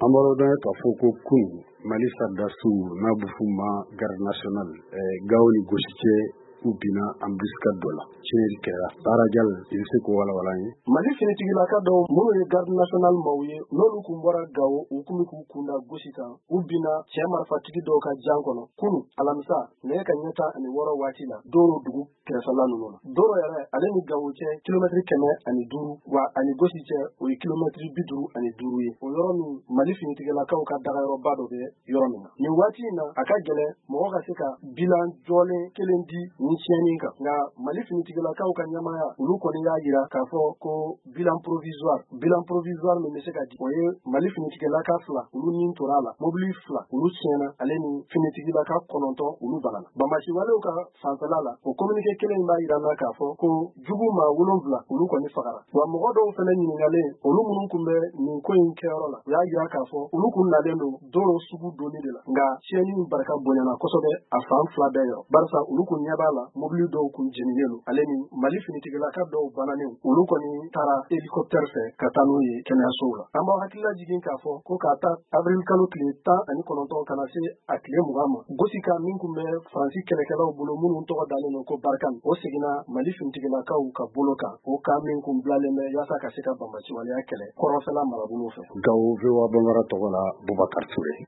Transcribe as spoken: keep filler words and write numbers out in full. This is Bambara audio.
Amoroda ka foko kun Mali Sardasou n'a bufuma garde national gawni gosike ubina embuscade dola chenri kera tarajal ilse ko wala wala ni Mali finitigila ka do mo ye garde national mawye nolu kumbora gawo ukumi ku kunda gosika ubina chema fatigi do ka jangono kunu alamsa ne ka nyata ani woro watila doro dugu kresala nuno doro yara ale ni gawo che kilometri keme ani duru wa ani gosiche o kilometri biduru ani duru ye o yoro ni Mali finitigila ka ka daga yoro bado be yoro mina ni wati na aka gele mo ka seka bilan jole kelendi ni cheninka nga Mali finitigila ka ka nyamaya ulu ko ni ya yira ka fo ko bilan provisoire bilan provisoire me seka di o ye Mali finitigila ka fla ulu ni torala mobili fla ulu chena ale ni finitigila ka kononto ulu balana bamachi wale ka sansalala o communiquer kelen ba yira na ka fo ko jugu ma wolonvla ulu ko ni fagara wa mo do fele ni ngale ulu munun kumbe ni ko in kerola ya yira ka fo ulu kun na dendo doro sugu doni de la nga cheni barka bonyana kosobe a fam fla be yo barsa ulu kun nyabala mobili do kun jeniyelo ale ni Mali finitigila ka do banane ulu ko ni tara helicopter fe katanu ye kenya sola amba hakila jigin ka fo ko ka ta avril kalo kile ta ani kononto kana se akile mugama gosika min kumbe franci kelekela bolo munun to dale no ko barkan o segina Mali finitigila ka u ka boloka o ka min kum blale me yasa ka se ka bambaci wali akele korosela marabuno fe gawo vewa bangara togola Boubacar Touré